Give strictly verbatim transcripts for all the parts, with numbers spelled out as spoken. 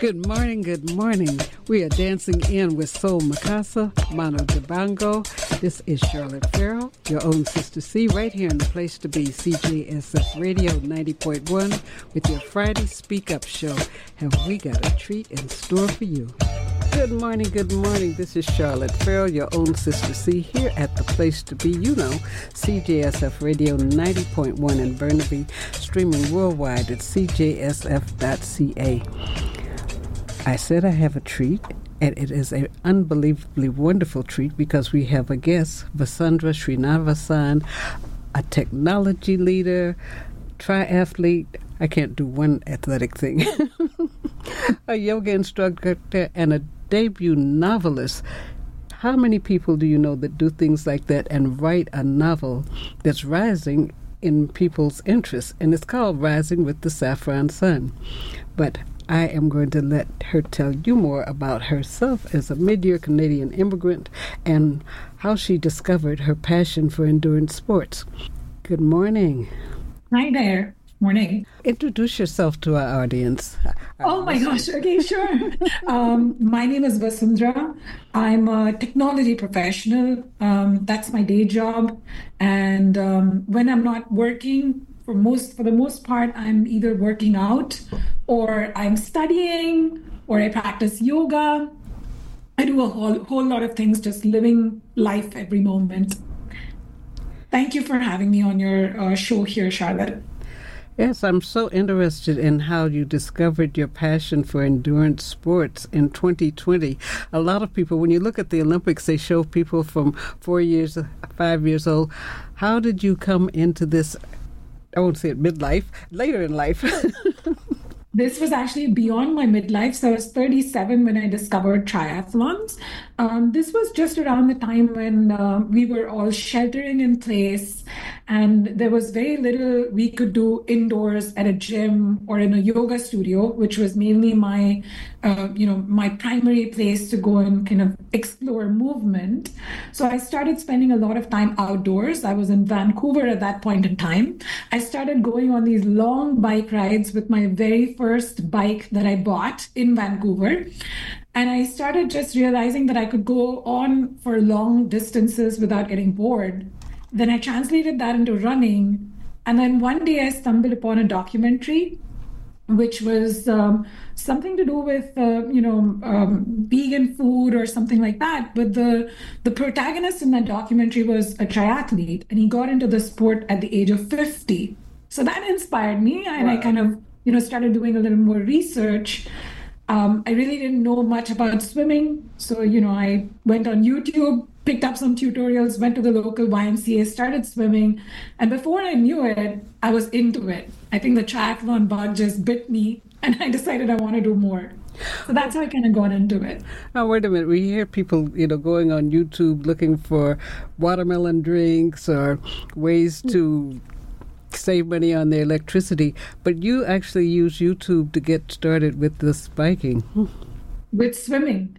Good morning, good morning. We are dancing in with Soul Mikasa, Mano Dibango. This is Charlotte Farrell, your own Sister C, right here in the place to be, C J S F Radio ninety point one, with your Friday Speak Up show. Have we got a treat in store for you? Good morning, good morning. This is Charlotte Farrell, your own Sister C, here at the place to be, you know, C J S F Radio ninety point one in Burnaby, streaming worldwide at c j s f dot c a. I said I have a treat, and it is an unbelievably wonderful treat because we have a guest, Vasundhara Srinivasan, a technology leader, triathlete. I can't do one athletic thing. A yoga instructor and a debut novelist. How many people do you know that do things like that and write a novel that's rising in people's interest? And it's called Rising with the Saffron Sun. But I am going to let her tell you more about herself as a mid-year Canadian immigrant and how she discovered her passion for endurance sports. Good morning. Hi there. Morning. Introduce yourself to our audience. Oh my gosh. Okay, sure. um, my name is Vasundhara. I'm a technology professional. Um, that's my day job. And um, when I'm not working, for most, for the most part, I'm either working out or I'm studying or I practice yoga. I do a whole, whole lot of things, just living life every moment. Thank you for having me on your uh, show here, Charlotte. Yes, I'm so interested in how you discovered your passion for endurance sports in twenty twenty. A lot of people, when you look at the Olympics, they show people from four years, five years old. How did you come into this, I won't say it midlife, later in life? This was actually beyond my midlife. So I was thirty-seven when I discovered triathlons. Um, this was just around the time when uh, we were all sheltering in place and there was very little we could do indoors at a gym or in a yoga studio, which was mainly my, uh, you know, my primary place to go and kind of explore movement. So I started spending a lot of time outdoors. I was in Vancouver at that point in time. I started going on these long bike rides with my very first bike that I bought in Vancouver. And I started just realizing that I could go on for long distances without getting bored. Then I translated that into running. And then one day I stumbled upon a documentary, which was um, something to do with, uh, you know, um, vegan food or something like that. But the, the protagonist in that documentary was a triathlete, and he got into the sport at the age of fifty. So that inspired me, and wow. I kind of, you know, started doing a little more research. Um, I really didn't know much about swimming. So, you know, I went on YouTube, picked up some tutorials, went to the local Y M C A, started swimming. And before I knew it, I was into it. I think the triathlon bug just bit me and I decided I want to do more. So that's how I kind of got into it. Now, wait a minute. We hear people, you know, going on YouTube looking for watermelon drinks or ways to save money on their electricity, but you actually use YouTube to get started with this biking. With swimming.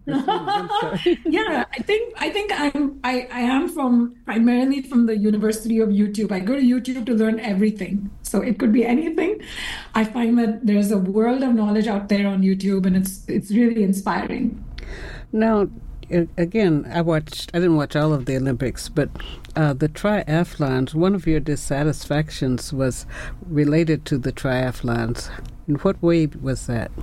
Yeah, I think I think I'm I, I am from primarily from the University of YouTube. I go to YouTube to learn everything. So it could be anything. I find that there's a world of knowledge out there on YouTube, and it's it's really inspiring. Now, again, I watched, I didn't watch all of the Olympics, but uh, the triathlons, one of your dissatisfactions was related to the triathlons. In what way was that?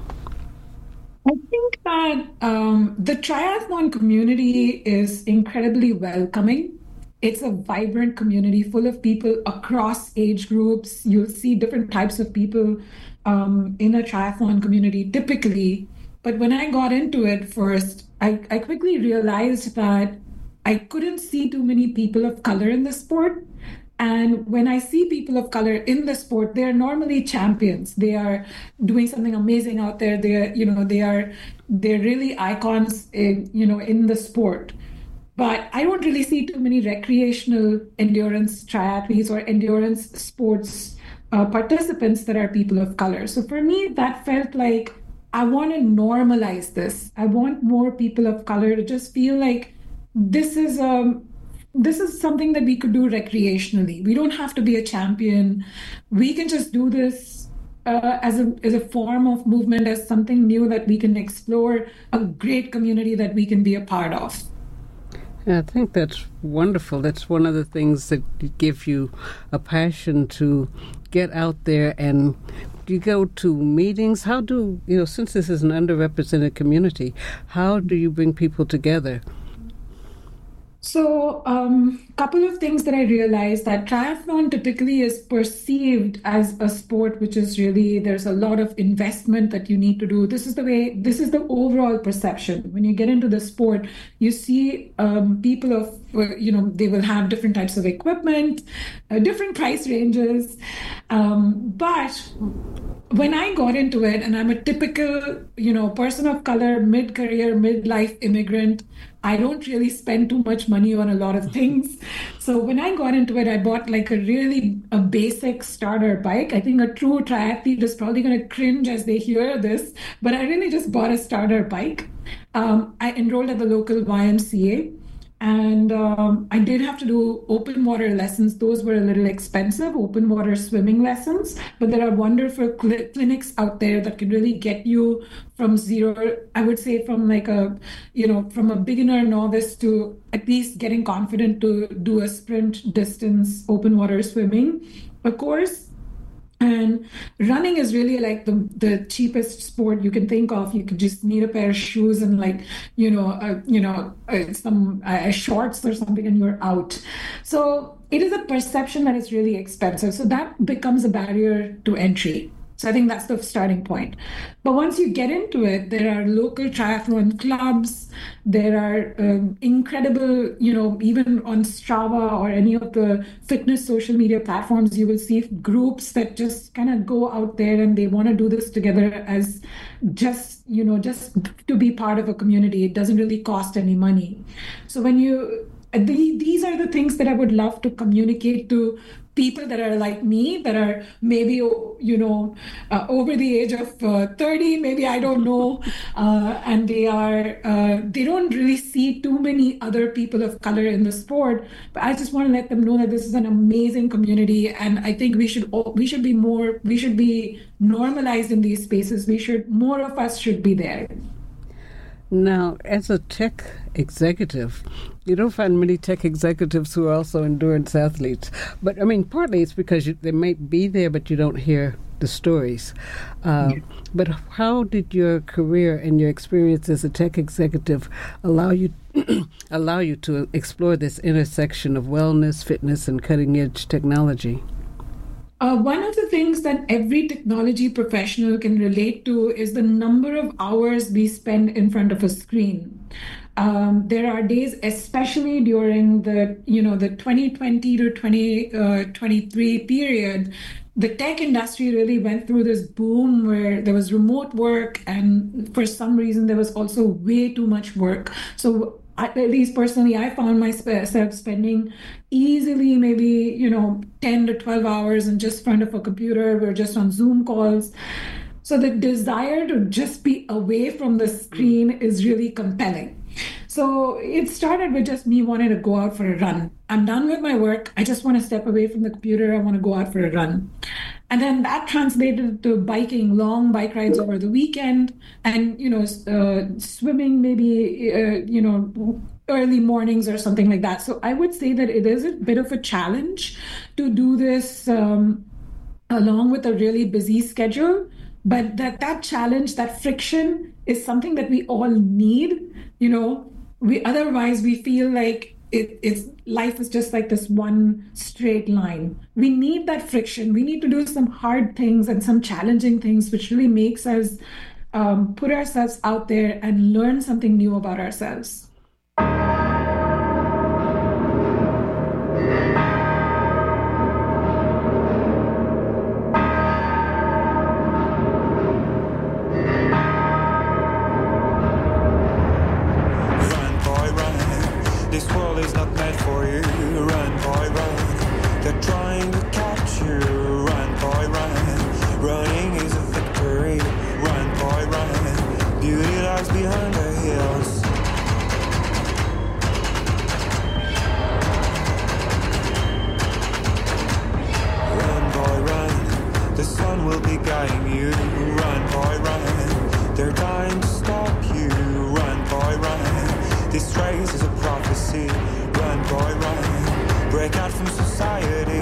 I think that um, the triathlon community is incredibly welcoming. It's a vibrant community full of people across age groups. You'll see different types of people um, in a triathlon community typically. But when I got into it first, I, I quickly realized that I couldn't see too many people of color in the sport. And when I see people of color in the sport, they are normally champions. They are doing something amazing out there. They are, you know, they are, they're really icons in, you know, in the sport. But I don't really see too many recreational endurance triathletes or endurance sports uh, participants that are people of color. So for me, that felt like I want to normalize this. I want more people of color to just feel like this is um this is something that we could do recreationally. We don't have to be a champion. We can just do this uh, as a as a form of movement, as something new that we can explore, a great community that we can be a part of. Yeah, I think that's wonderful. That's one of the things that give you a passion to get out there. And you go to meetings. How do, you know, since this is an underrepresented community, how do you bring people together? So a um, couple of things that I realized, that triathlon typically is perceived as a sport which is really, there's a lot of investment that you need to do. This is the way, this is the overall perception. When you get into the sport, you see um, people of, you know, they will have different types of equipment, uh, different price ranges. Um, but when I got into it, and I'm a typical, you know, person of color, mid-career, midlife immigrant, I don't really spend too much money on a lot of things. So when I got into it, I bought like a really a basic starter bike. I think a true triathlete is probably going to cringe as they hear this, but I really just bought a starter bike. Um, I enrolled at the local Y M C A. And um, I did have to do open water lessons. Those were a little expensive, open water swimming lessons. But there are wonderful cl- clinics out there that can really get you from zero, I would say from like a, you know, from a beginner novice to at least getting confident to do a sprint distance open water swimming. Of course, and running is really like the, the cheapest sport you can think of. You could just need a pair of shoes and like, you know, uh, you know, uh, some uh, shorts or something and you're out. So it is a perception that it's really expensive. So that becomes a barrier to entry. So I think that's the starting point. But once you get into it, there are local triathlon clubs. There are um, incredible, you know, even on Strava or any of the fitness social media platforms, you will see groups that just kind of go out there and they want to do this together as just, you know, just to be part of a community. It doesn't really cost any money. So when you, these are the things that I would love to communicate to people that are like me, that are maybe, you know, uh, over the age of uh, thirty, maybe, I don't know. Uh, and they are, uh, they don't really see too many other people of color in the sport. But I just want to let them know that this is an amazing community. And I think we should, we should be more, we should be normalized in these spaces. We should, more of us should be there. Now, as a tech executive, you don't find many tech executives who are also endurance athletes. But, I mean, partly it's because you, they might be there, but you don't hear the stories. Uh, yeah. But how did your career and your experience as a tech executive allow you allow you to explore this intersection of wellness, fitness, and cutting-edge technology? Uh, one of the things that every technology professional can relate to is the number of hours we spend in front of a screen. Um, there are days, especially during the, you know, the twenty twenty to twenty twenty-three period, the tech industry really went through this boom where there was remote work, and for some reason there was also way too much work. So I, at least personally, I found myself spending easily maybe, you know, ten to twelve hours in just front of a computer. We're just on Zoom calls. So the desire to just be away from the screen is really compelling. So it started with just me wanting to go out for a run. I'm done with my work. I just want to step away from the computer. I want to go out for a run. And then that translated to biking, long bike rides over the weekend, and, you know, uh, swimming maybe, uh, you know, early mornings or something like that. So I would say that it is a bit of a challenge to do this um, along with a really busy schedule. But that, that challenge, that friction is something that we all need. You know, we otherwise we feel like it, it's life is just like this one straight line. We need that friction. We need to do some hard things and some challenging things, which really makes us um, put ourselves out there and learn something new about ourselves. Will be guiding run. This race is a prophecy. Run, boy, run. Break out from society.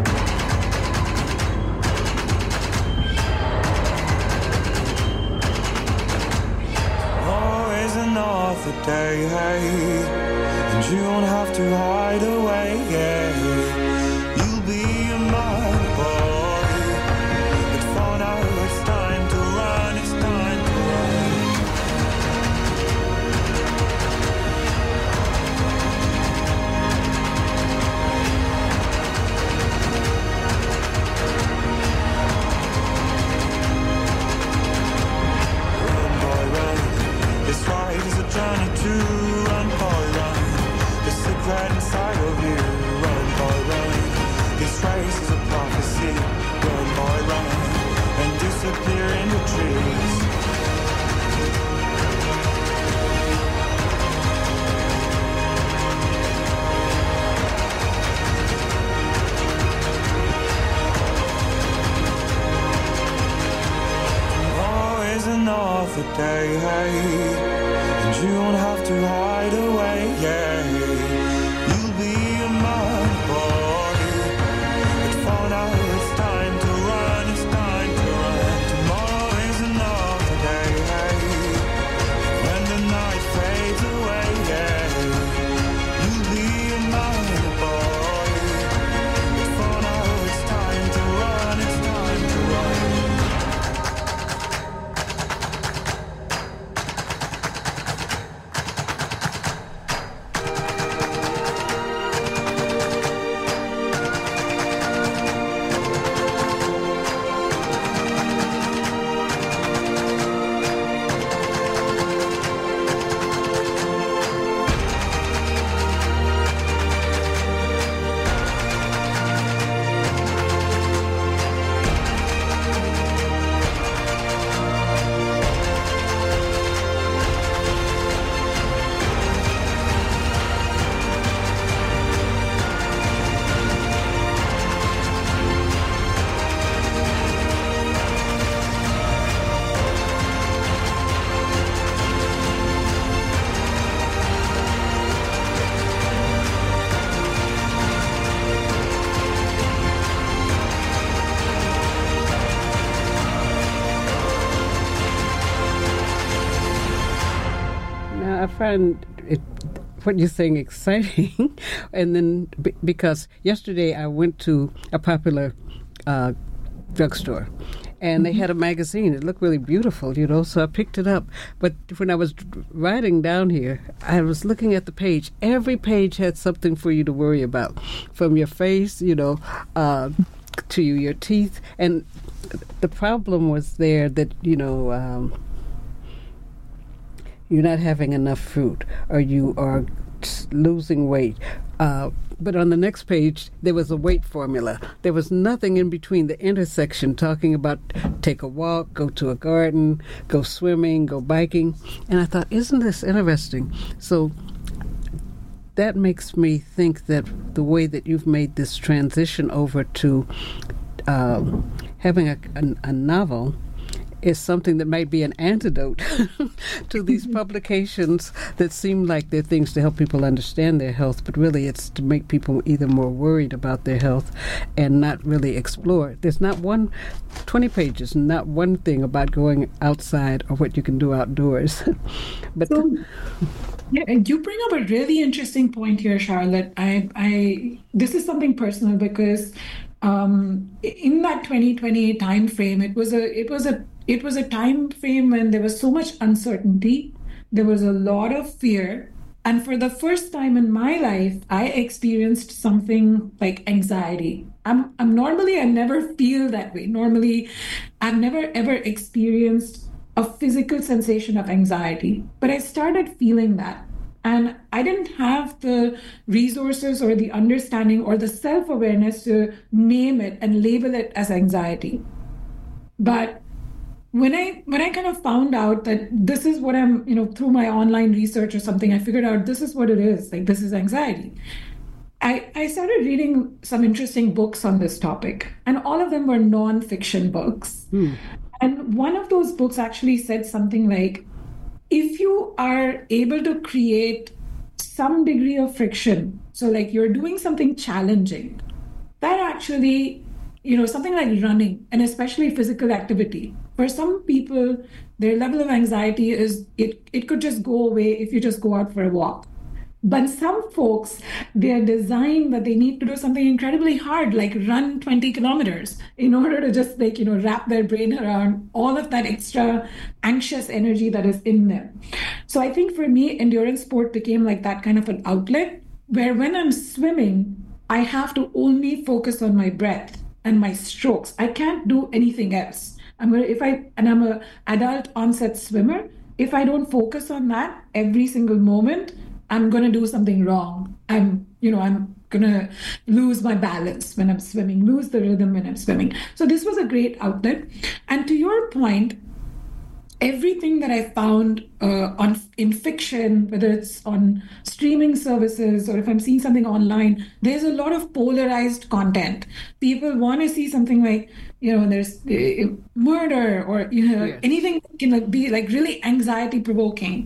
Always another day, and you won't have to hide away. You'll be a man, boy. But for now, it's time to run. It's time to run. Run, boy, run. This ride is a journey to run, boy, run. The secret inside of you. Run, boy, run. This race is a prophecy. Run, boy, run. And disappear in the trees. Always another day, and you won't have to hide away, yeah. You'll be a man, boy. But for now, it's time to run, it's time to run. Tomorrow is another day, when the night fades away, yeah. You'll be a man, boy. But for now, it's time to run, it's time to run. Now, I find it, what you're saying exciting, and then b- because yesterday I went to a popular uh, drugstore, and they had a magazine. It looked really beautiful, you know, so I picked it up. But when I was riding down here, I was looking at the page. Every page had something for you to worry about, from your face, you know, uh, to your teeth. And the problem was there that, you know, um, you're not having enough fruit, or you are losing weight. Uh, but on the next page, there was a weight formula. There was nothing in between the intersection talking about take a walk, go to a garden, go swimming, go biking. And I thought, isn't this interesting? So that makes me think that the way that you've made this transition over to uh, having a, a, a novel is something that might be an antidote to these publications that seem like they're things to help people understand their health, but really it's to make people either more worried about their health and not really explore. There's not one, twenty pages, not one thing about going outside or what you can do outdoors. But so, yeah, you bring up a really interesting point here, Charlotte. I, I, this is something personal because um, in that twenty twenty time frame, it was a, it was a It was a time frame when there was so much uncertainty. There was a lot of fear. And for the first time in my life, I experienced something like anxiety. I'm, I'm normally, I never feel that way. Normally, I've never ever experienced a physical sensation of anxiety. But I started feeling that. And I didn't have the resources or the understanding or the self-awareness to name it and label it as anxiety. But When I when I kind of found out that this is what I'm, you know, through my online research or something, I figured out this is what it is. Like, this is anxiety. I, I started reading some interesting books on this topic, and all of them were nonfiction books. Hmm. And one of those books actually said something like, if you are able to create some degree of friction, so like you're doing something challenging, that actually, you know, something like running and especially physical activity, for some people, their level of anxiety is it, it could just go away if you just go out for a walk. But some folks, they are designed that they need to do something incredibly hard, like run twenty kilometers in order to just like, you know, wrap their brain around all of that extra anxious energy that is in them. So I think for me, endurance sport became like that kind of an outlet where when I'm swimming, I have to only focus on my breath and my strokes. I can't do anything else. I'm gonna, if I, and I'm a adult onset swimmer, if I don't focus on that every single moment, I'm going to do something wrong. I'm, you know, I'm going to lose my balance when I'm swimming, lose the rhythm when I'm swimming. So this was a great outlet. And to your point, everything that I found uh, on in fiction, whether it's on streaming services or if I'm seeing something online, there's a lot of polarized content. People want to see something like, you know, there's uh, murder or, you know, yes. anything that can like, be like really anxiety provoking.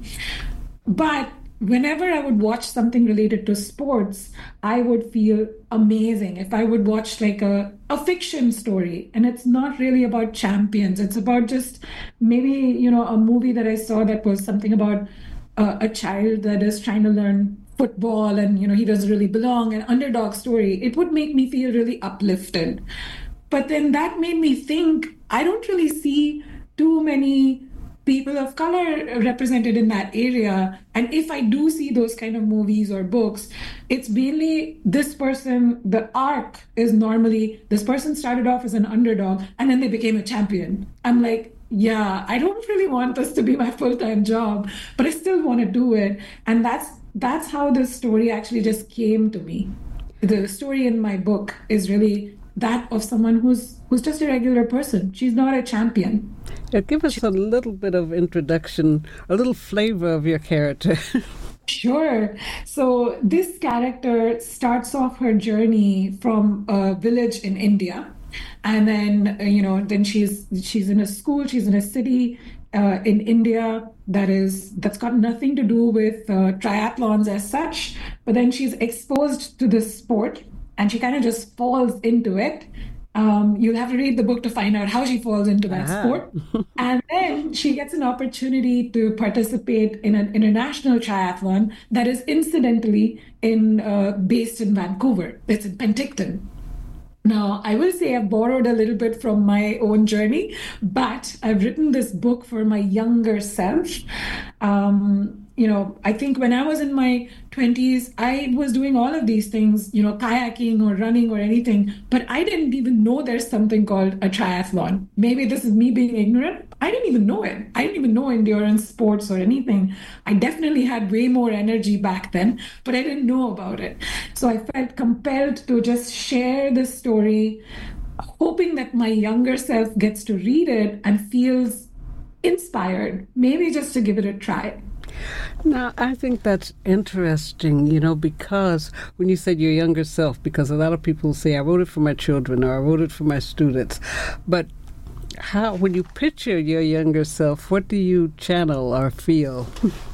But whenever I would watch something related to sports, I would feel amazing. If I would watch like a, a fiction story and it's not really about champions, it's about just maybe, you know, a movie that I saw that was something about uh, a child that is trying to learn football and, you know, he doesn't really belong, an underdog story, it would make me feel really uplifted. But then that made me think, I don't really see too many people of color represented in that area. And if I do see those kind of movies or books, it's mainly this person, the arc is normally this person started off as an underdog and then they became a champion. I'm like, yeah, I don't really want this to be my full-time job, but I still want to do it. And that's that's how this story actually just came to me. The story in my book is really that of someone who's who's just a regular person. She's not a champion. Yeah, give us a little bit of introduction, a little flavor of your character. Sure. So this character starts off her journey from a village in India. And then, you know, then she's she's in a school, she's in a city uh, in India that is, that's got nothing to do with uh, triathlons as such. But then she's exposed to this sport and she kind of just falls into it. Um, you'll have to read the book to find out how she falls into that uh-huh. sport. And then she gets an opportunity to participate in an international triathlon that is incidentally in uh, based in Vancouver. It's in Penticton. Now, I will say I've borrowed a little bit from my own journey, but I've written this book for my younger self. Um, you know, I think when I was in my twenties, I was doing all of these things, you know, kayaking or running or anything, but I didn't even know there's something called a triathlon. Maybe this is me being ignorant. I didn't even know it. I didn't even know endurance sports or anything. I definitely had way more energy back then, but I didn't know about it. So I felt compelled to just share this story, hoping that my younger self gets to read it and feels inspired, maybe just to give it a try. Now, I think that's interesting, you know, because when you said your younger self, because a lot of people say, I wrote it for my children or I wrote it for my students. But how, when you picture your younger self, what do you channel or feel?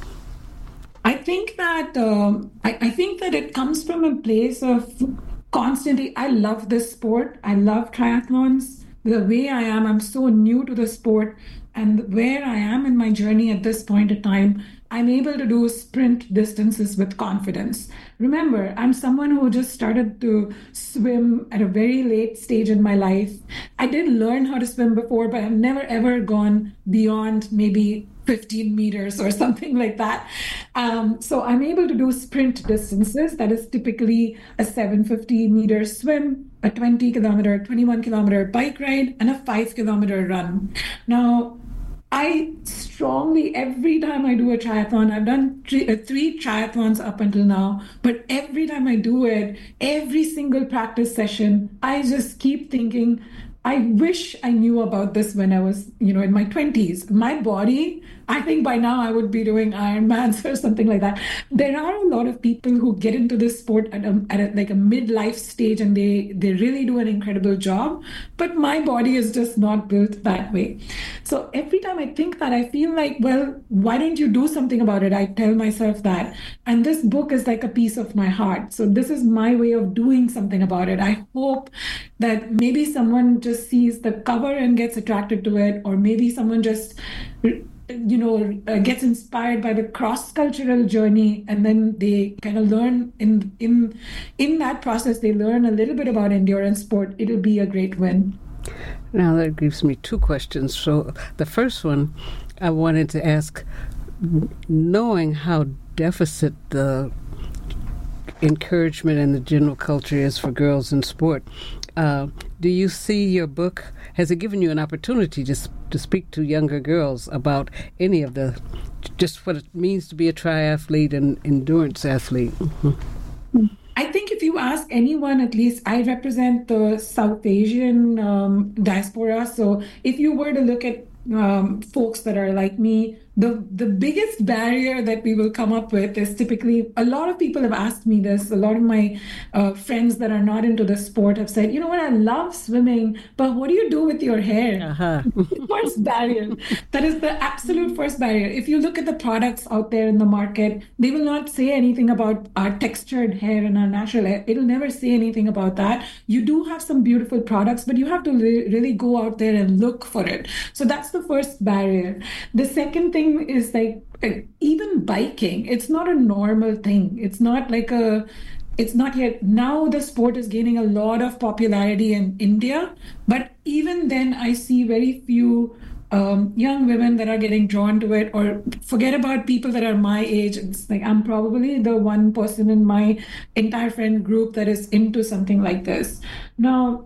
I think that um, I, I think that it comes from a place of constantly, I love this sport. I love triathlons. The way I am, I'm so new to the sport. And where I am in my journey at this point in time, I'm able to do sprint distances with confidence. Remember, I'm someone who just started to swim at a very late stage in my life. I did learn how to swim before, but I've never ever gone beyond maybe fifteen meters or something like that. Um, so I'm able to do sprint distances. That is typically a seven hundred fifty meter swim, a twenty kilometer, twenty-one kilometer bike ride, and a five kilometer run. Now, I strongly, every time I do a triathlon, I've done three, uh, three triathlons up until now, but every time I do it, every single practice session, I just keep thinking, I wish I knew about this when I was, you know, in my twenties. My body I think by now I would be doing Ironmans or something like that. There are a lot of people who get into this sport at, a, at a, like a midlife stage, and they, they really do an incredible job. But my body is just not built that way. So every time I think that, I feel like, well, why don't you do something about it? I tell myself that. And this book is like a piece of my heart. So this is my way of doing something about it. I hope that maybe someone just sees the cover and gets attracted to it, or maybe someone just, you know, uh, gets inspired by the cross-cultural journey, and then they kind of learn in in in that process, they learn a little bit about endurance sport. It'll be a great win. Now that gives me two questions. So the first one, I wanted to ask, knowing how deficit the encouragement in the general culture is for girls in sport, uh, do you see your book, has it given you an opportunity to, to speak to younger girls about any of the, just what it means to be a triathlete and endurance athlete? Mm-hmm. I think if you ask anyone, at least I represent the South Asian um, diaspora. So if you were to look at um, folks that are like me, the the biggest barrier that we will come up with is typically, a lot of people have asked me this. A lot of my uh, friends that are not into the sport have said, you know what, I love swimming, but what do you do with your hair? Uh-huh. First barrier. That is the absolute first barrier. If you look at the products out there in the market, they will not say anything about our textured hair and our natural hair. It'll never say anything about that. You do have some beautiful products, but you have to re- really go out there and look for it. So that's the first barrier. The second thing is like, even biking, it's not a normal thing. It's not like a, it's not yet, now the sport is gaining a lot of popularity in India, but even then I see very few um, young women that are getting drawn to it, or forget about people that are my age. It's like, I'm probably the one person in my entire friend group that is into something like this. Now,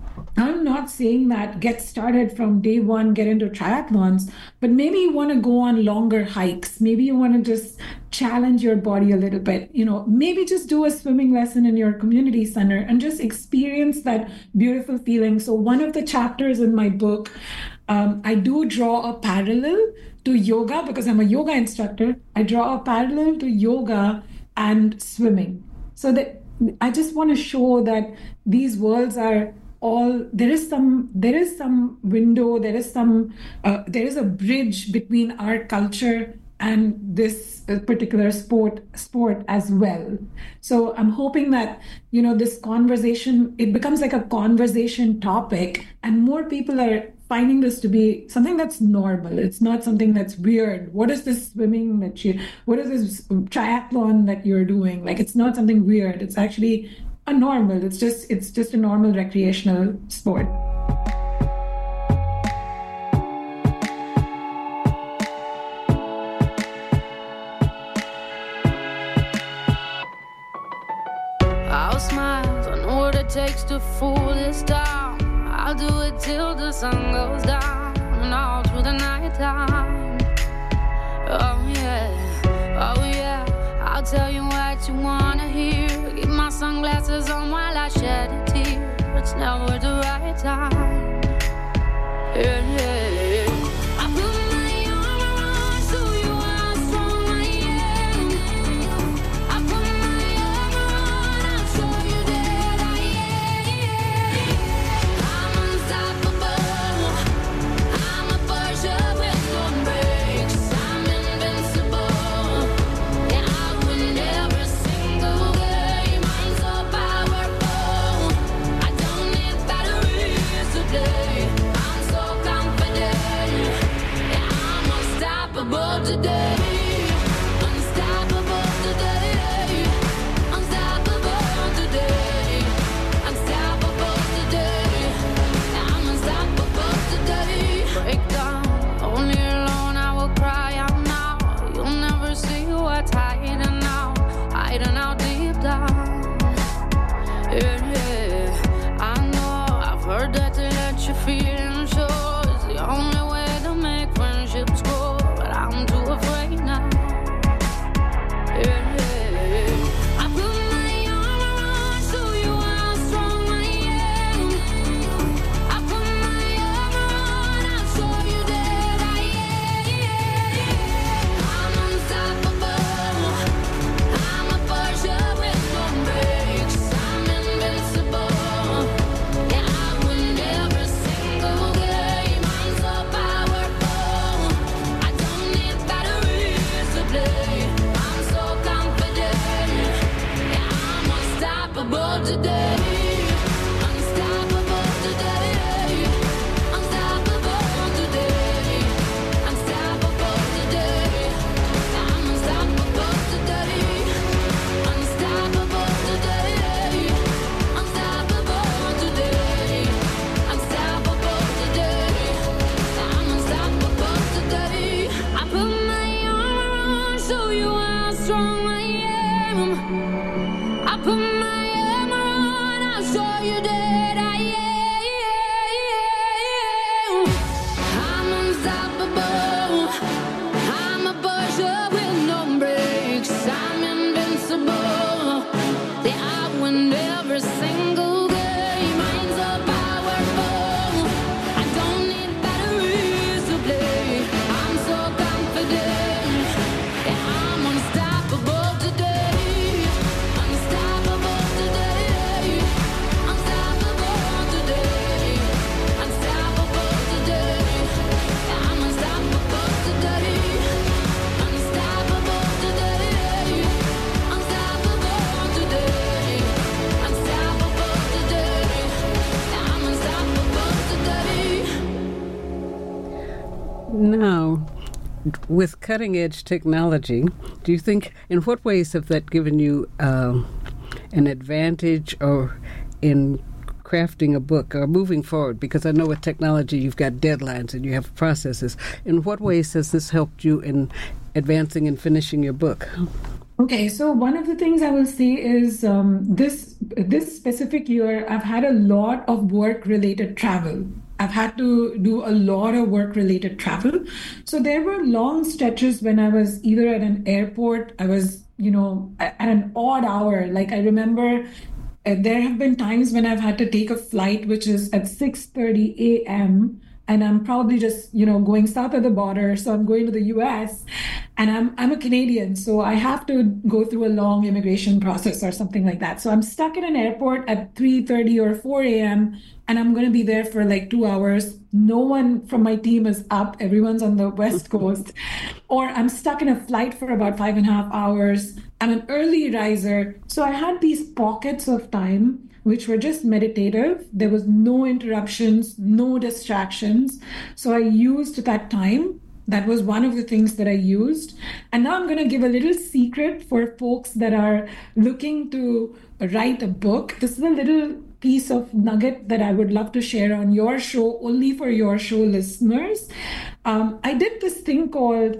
I'm not saying that get started from day one, get into triathlons, but maybe you want to go on longer hikes. Maybe you want to just challenge your body a little bit. You know, maybe just do a swimming lesson in your community center and just experience that beautiful feeling. So one of the chapters in my book, um, I do draw a parallel to yoga because I'm a yoga instructor. I draw a parallel to yoga and swimming. So that I just want to show that these worlds are all, there is some, there is some window, there is some, uh, there is a bridge between our culture and this particular sport, sport as well. So I'm hoping that, you know, this conversation, it becomes like a conversation topic, and more people are finding this to be something that's normal. It's not something that's weird. What is this swimming that you, what is this triathlon that you're doing? Like, it's not something weird. It's actually a normal, it's just it's just a normal recreational sport. I'll smile, I know what it takes to fool this town. I'll do it till the sun goes down and all through the night time. Oh yeah, oh yeah, I'll tell you what you wanna hear. Keep my sunglasses on while I shed a tear. It's never the right time. Yeah, yeah, yeah. I put my armor on so you are strong I am. I put my armor on, I'll show you that I am. I'm unstoppable. I'm a Porsche with no brakes. I'm invincible. Yeah, I win every single game. I'm so powerful. I don't need batteries today. I'm so confident. Yeah, I'm unstoppable today. Unstoppable today. Unstoppable today. Unstoppable today. Yeah, I'm unstoppable today. Break down, only alone I will cry out now. You'll never see what's hiding out, hiding out deep down. Yeah, yeah. I know, I've heard that to let your feelings show is the only way to make friendships grow, but I'm too afraid now. Yeah, yeah. I put my armor on so you how strong I am. I put my armor on, I'll show you that I am. show you how strong I am. I put my armor on, I'll show you that I am. I'm unstoppable. I'm a pusher with no brakes. I'm invincible. Yeah, I win every single game. Mine's so powerful. I don't need batteries to play. I'm so confident. Yeah, I'm unstoppable today. Unstoppable today. Unstoppable today. Unstoppable today. Yeah, I'm unstoppable today. Unstoppable today. Unstoppable today. Unstoppable today. Yeah, I'm unstoppable today. Now, with cutting edge technology, do you think, in what ways have that given you um, an advantage or in crafting a book or moving forward? Because I know with technology you've got deadlines and you have processes. In what ways has this helped you in advancing and finishing your book? Okay, so one of the things I will say is um, this this specific year, I've had a lot of work-related travel. I've had to do a lot of work-related travel. So there were long stretches when I was either at an airport, I was, you know, at an odd hour. Like I remember uh, there have been times when I've had to take a flight which is at six thirty a.m. and I'm probably just, you know, going south of the border. So I'm going to the U S and I'm I'm a Canadian. So I have to go through a long immigration process or something like that. So I'm stuck in an airport at three thirty or four a.m. and I'm going to be there for like two hours. No one from my team is up. Everyone's on the West Coast. Or I'm stuck in a flight for about five and a half hours. I'm an early riser. So I had these pockets of time which were just meditative. There was no interruptions, no distractions. So I used that time. That was one of the things that I used. And now I'm going to give a little secret for folks that are looking to write a book. This is a little piece of nugget that I would love to share on your show, only for your show listeners. Um, I did this thing called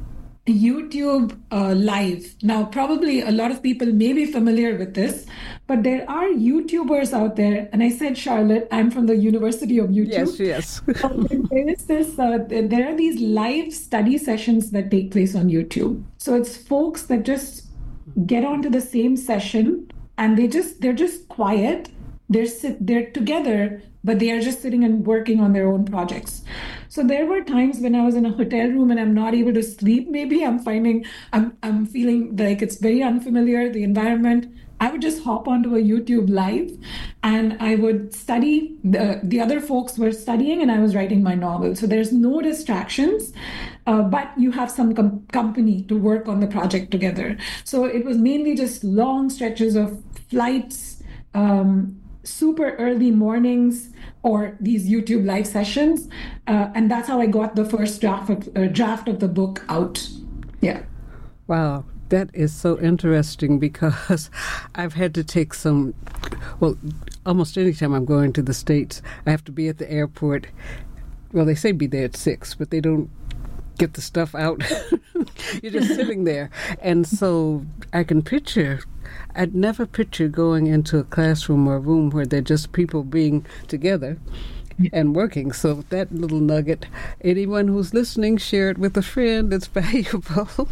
YouTube uh, Live. Now, probably a lot of people may be familiar with this, but there are YouTubers out there. And I said, Charlotte, I'm from the University of YouTube. Yes, yes. there is this. Uh, there are these live study sessions that take place on YouTube. So it's folks that just get onto the same session, and they just they're just quiet. They're sit, they're together, but they are just sitting and working on their own projects. So there were times when I was in a hotel room and I'm not able to sleep. Maybe I'm finding, I'm, I'm feeling like it's very unfamiliar, the environment. I would just hop onto a YouTube Live and I would study. The, the other folks were studying and I was writing my novel. So there's no distractions, uh, but you have some com- company to work on the project together. So it was mainly just long stretches of flights, um, super early mornings, or these YouTube Live sessions. Uh, and that's how I got the first draft of, uh, draft of the book out. Yeah. Wow. That is so interesting because I've had to take some, well, almost any time I'm going to the States, I have to be at the airport. Well, they say be there at six, but they don't get the stuff out. You're just sitting there. And so I can picture, I'd never picture going into a classroom or a room where they're just people being together and working. So that little nugget, anyone who's listening, share it with a friend. It's valuable.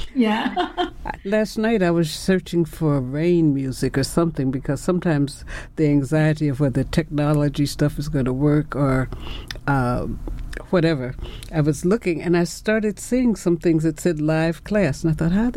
Yeah. Last night I was searching for rain music or something because sometimes the anxiety of whether technology stuff is going to work or uh, whatever. I was looking and I started seeing some things that said live class, and I thought, how